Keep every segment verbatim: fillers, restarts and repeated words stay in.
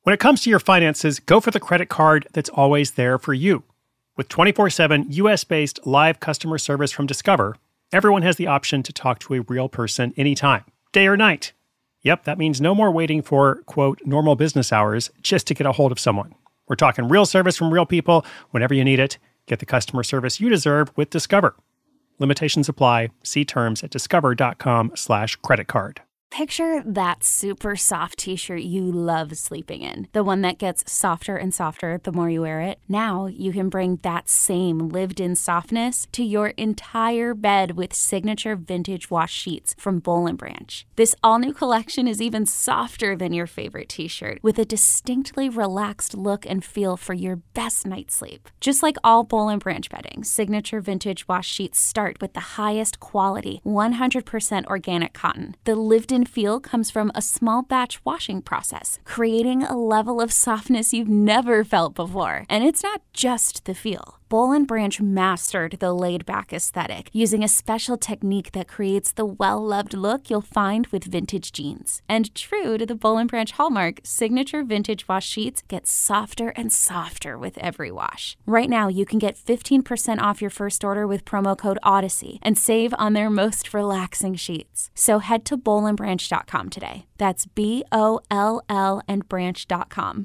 When it comes to your finances, go for the credit card that's always there for you. With twenty-four seven U S-based live customer service from Discover, everyone has the option to talk to a real person anytime, day or night. Yep, that means no more waiting for, quote, normal business hours just to get a hold of someone. We're talking real service from real people whenever you need it. Get the customer service you deserve with Discover. Limitations apply. See terms at discover.com slash credit card. Picture that super soft t-shirt you love sleeping in. The one that gets softer and softer the more you wear it. Now you can bring that same lived-in softness to your entire bed with signature vintage wash sheets from Boll and Branch. This all-new collection is even softer than your favorite t-shirt, with a distinctly relaxed look and feel for your best night's sleep. Just like all Boll and Branch bedding, signature vintage wash sheets start with the highest quality, one hundred percent organic cotton. The lived-in feel comes from a small batch washing process, creating a level of softness you've never felt before. And it's not just the feel. Boll and Branch mastered the laid-back aesthetic using a special technique that creates the well-loved look you'll find with vintage jeans. And true to the Boll and Branch hallmark, signature vintage wash sheets get softer and softer with every wash. Right now, you can get fifteen percent off your first order with promo code Odyssey and save on their most relaxing sheets. So head to boll and branch dot com today. That's B O L L and branch dot com.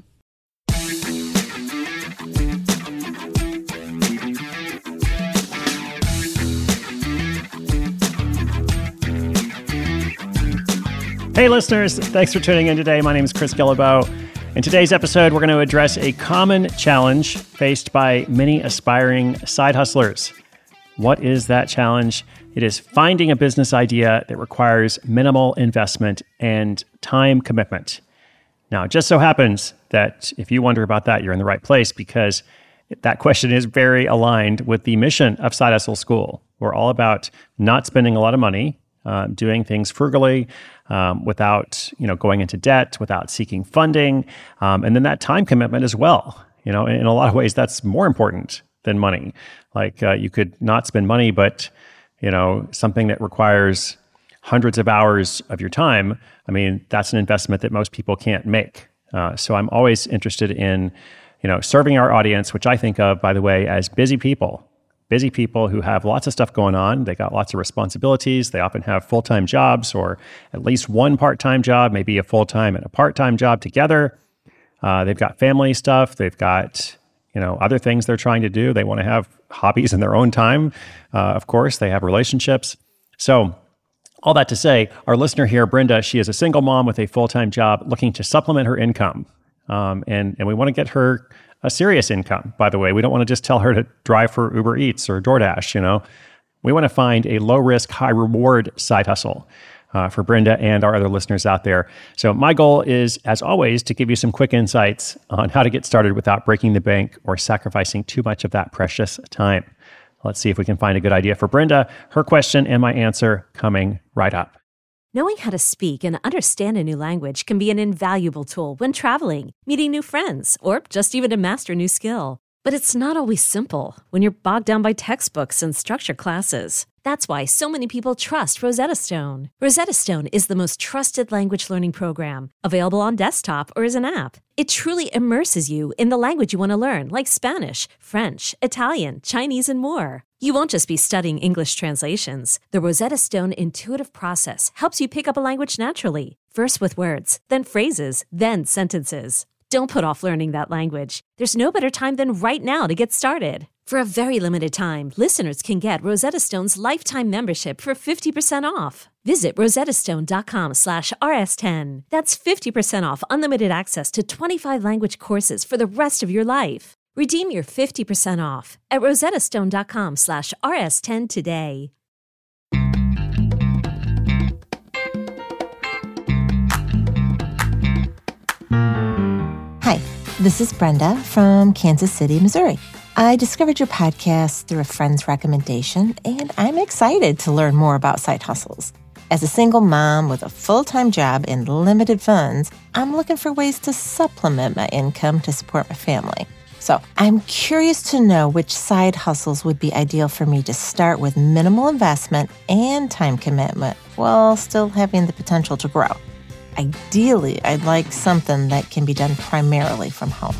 Hey listeners, thanks for tuning in today. My name is Chris Guillebeau. In today's episode, we're going to address a common challenge faced by many aspiring side hustlers. What is that challenge? It is finding a business idea that requires minimal investment and time commitment. Now, it just so happens that if you wonder about that, you're in the right place, because that question is very aligned with the mission of Side Hustle School. We're all about not spending a lot of money, uh, doing things frugally, um, without you know going into debt, without seeking funding, um, and then that time commitment as well. You know, in a lot of ways, that's more important than money. Like uh, you could not spend money, but you know something that requires hundreds of hours of your time, I mean, that's an investment that most people can't make. Uh, so I'm always interested in, you know, serving our audience, which I think of, by the way, as busy people. Busy people who have lots of stuff going on. They got lots of responsibilities. They often have full-time jobs or at least one part-time job, maybe a full-time and a part-time job together. Uh, they've got family stuff. They've got, you know, other things they're trying to do. They want to have hobbies in their own time. Uh, of course, they have relationships. So all that to say, our listener here, Brenda, she is a single mom with a full-time job looking to supplement her income. Um, and, and we want to get her a serious income, by the way. We don't want to just tell her to drive for Uber Eats or DoorDash, you know. We want to find a low-risk, high-reward side hustle uh, for Brenda and our other listeners out there. So my goal is, as always, to give you some quick insights on how to get started without breaking the bank or sacrificing too much of that precious time. Let's see if we can find a good idea for Brenda. Her question and my answer coming right up. Knowing how to speak and understand a new language can be an invaluable tool when traveling, meeting new friends, or just even to master a new skill. But it's not always simple when you're bogged down by textbooks and structured classes. That's why so many people trust Rosetta Stone. Rosetta Stone is the most trusted language learning program, available on desktop or as an app. It truly immerses you in the language you want to learn, like Spanish, French, Italian, Chinese, and more. You won't just be studying English translations. The Rosetta Stone intuitive process helps you pick up a language naturally, first with words, then phrases, then sentences. Don't put off learning that language. There's no better time than right now to get started. For a very limited time, listeners can get Rosetta Stone's lifetime membership for fifty percent off. Visit rosettastone.com slash rs10. That's fifty percent off unlimited access to twenty-five language courses for the rest of your life. Redeem your fifty percent off at rosettastone.com slash rs10 today. Hi, this is Brenda from Kansas City, Missouri. I discovered your podcast through a friend's recommendation, and I'm excited to learn more about side hustles. As a single mom with a full-time job and limited funds, I'm looking for ways to supplement my income to support my family. So I'm curious to know which side hustles would be ideal for me to start with minimal investment and time commitment while still having the potential to grow. Ideally, I'd like something that can be done primarily from home.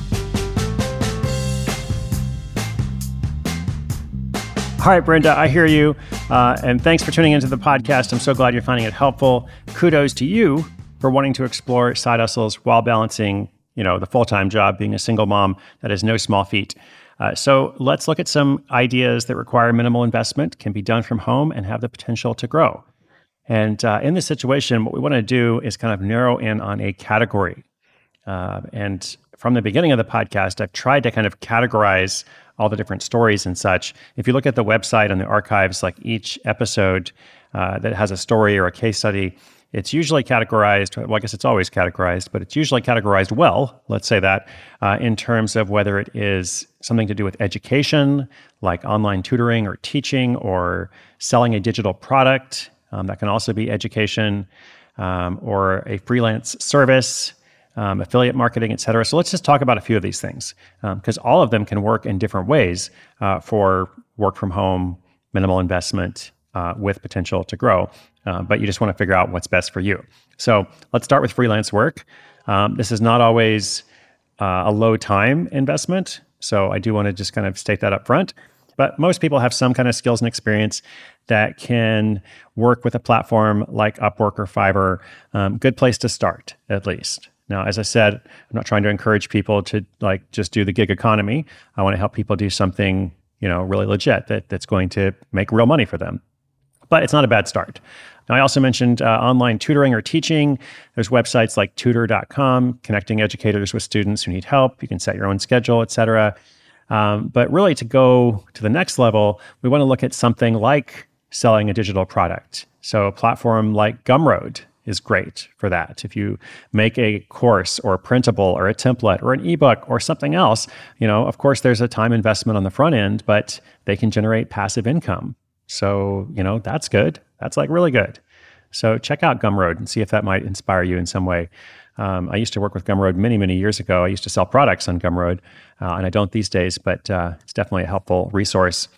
All right, Brenda, I hear you. Uh, and thanks for tuning into the podcast. I'm so glad you're finding it helpful. Kudos to you for wanting to explore side hustles while balancing, you know, the full-time job, being a single mom. That is no small feat. Uh, so let's look at some ideas that require minimal investment, can be done from home, and have the potential to grow. And uh, in this situation, what we want to do is kind of narrow in on a category. Uh, and from the beginning of the podcast, I've tried to kind of categorize all the different stories and such. If you look at the website and the archives, like each episode uh, that has a story or a case study, it's usually categorized, well, I guess it's always categorized, but it's usually categorized well, let's say that, uh, in terms of whether it is something to do with education, like online tutoring or teaching or selling a digital product. Um, that can also be education, um, or a freelance service, Um, affiliate marketing, et cetera. So let's just talk about a few of these things, because um, all of them can work in different ways uh, for work from home, minimal investment, uh, with potential to grow. Uh, but you just want to figure out what's best for you. So let's start with freelance work. Um, this is not always uh, a low time investment. So I do want to just kind of state that up front. But most people have some kind of skills and experience that can work with a platform like Upwork or Fiverr. Um, good place to start, at least. Now, as I said, I'm not trying to encourage people to like just do the gig economy. I want to help people do something, you know, really legit that that's going to make real money for them. But it's not a bad start. Now, I also mentioned uh, online tutoring or teaching. There's websites like tutor dot com, connecting educators with students who need help. You can set your own schedule, et cetera. Um, but really, to go to the next level, we want to look at something like selling a digital product. So a platform like Gumroad is great for that. If you make a course or a printable or a template or an ebook or something else, you know, of course, there's a time investment on the front end, but they can generate passive income. So, you know, that's good. That's like really good. So check out Gumroad and see if that might inspire you in some way. Um, I used to work with Gumroad many, many years ago. I used to sell products on Gumroad, uh, and I don't these days, but uh, it's definitely a helpful resource.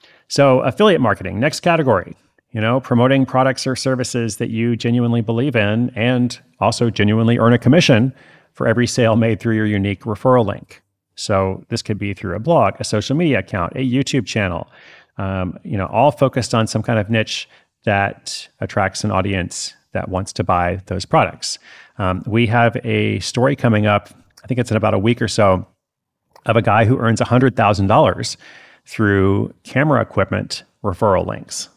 So affiliate marketing, next category. You know, promoting products or services that you genuinely believe in and also genuinely earn a commission for every sale made through your unique referral link. So this could be through a blog, a social media account, a YouTube channel, um, you know, all focused on some kind of niche that attracts an audience that wants to buy those products. Um, we have a story coming up, I think it's in about a week or so, of a guy who earns one hundred thousand dollars through camera equipment referral links.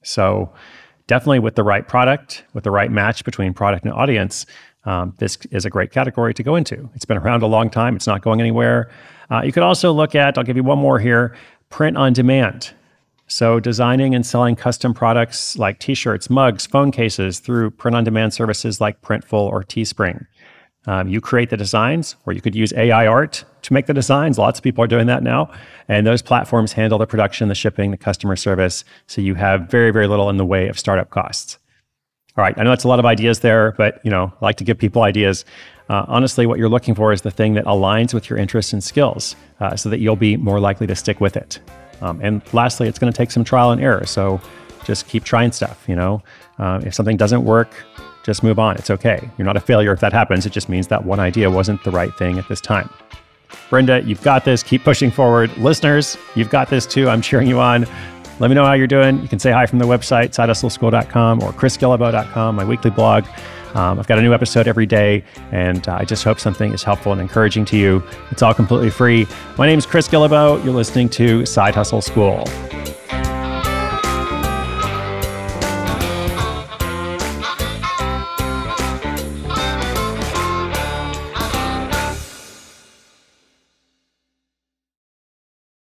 So definitely with the right product, with the right match between product and audience, um, this is a great category to go into. It's been around a long time. It's not going anywhere. Uh, you could also look at, I'll give you one more here, print on demand. So designing and selling custom products like t-shirts, mugs, phone cases through print on demand services like Printful or Teespring. Um, you create the designs, or you could use A I art to make the designs. Lots of people are doing that now. And those platforms handle the production, the shipping, the customer service. So you have very, very little in the way of startup costs. All right, I know that's a lot of ideas there, but you know, I like to give people ideas. Uh, honestly, what you're looking for is the thing that aligns with your interests and skills, uh, so that you'll be more likely to stick with it. Um, and lastly, it's going to take some trial and error. So just keep trying stuff. You know, uh, if something doesn't work, just move on. It's okay. You're not a failure if that happens. It just means that one idea wasn't the right thing at this time. Brenda, you've got this. Keep pushing forward. Listeners, you've got this too. I'm cheering you on. Let me know how you're doing. You can say hi from the website, side hustle school dot com or chris guillebeau dot com, my weekly blog. Um, I've got a new episode every day, and uh, I just hope something is helpful and encouraging to you. It's all completely free. My name is Chris Guillebeau. You're listening to Side Hustle School.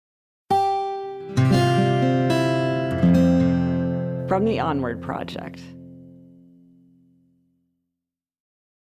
From the Onward Project.